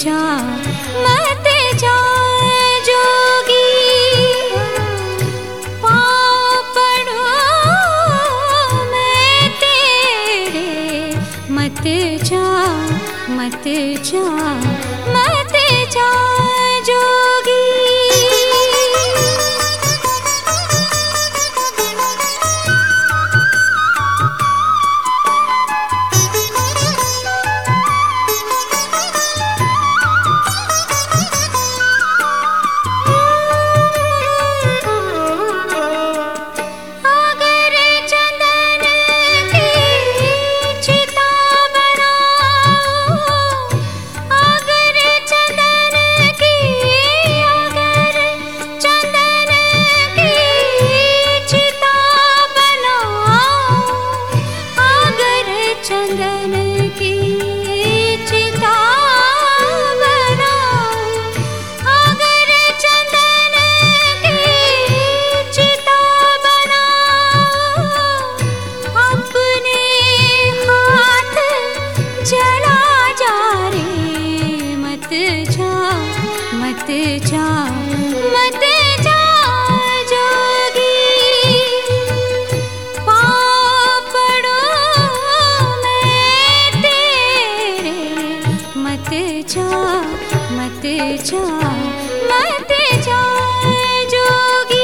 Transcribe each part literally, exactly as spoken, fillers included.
जा मत जा जोगी, पाँव पड़ो मैं तेरे, मत जा मत जा मत जा जोगी। मत जा मत जा जोगी, पाँव पड़ो मैं तेरे, मत जा मत जा मत जा जोगी।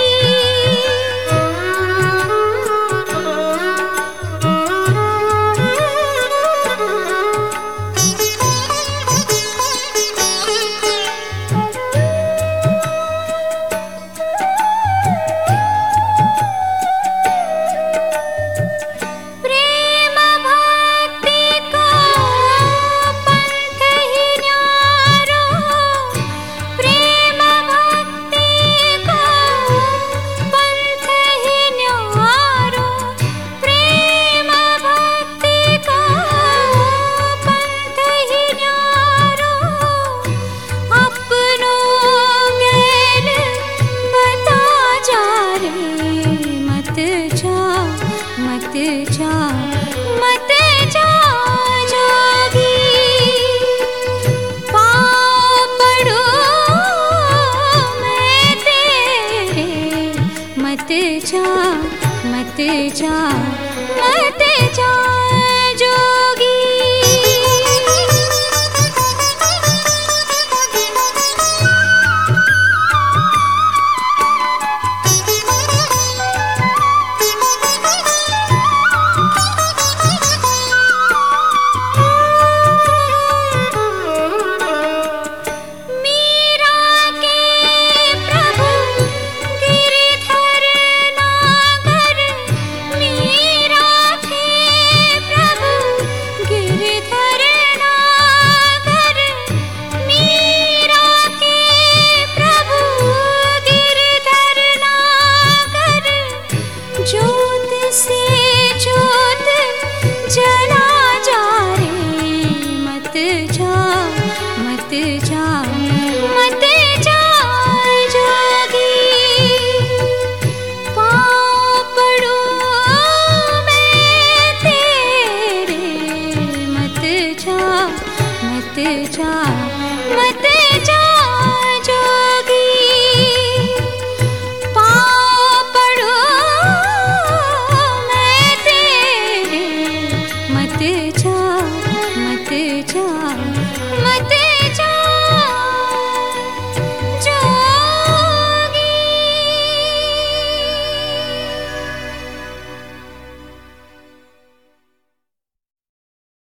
मत जा मत जा जोगी, पाँव पड़ो मैं तेरे, मत जा मत जा मत जा जोगी। जोत से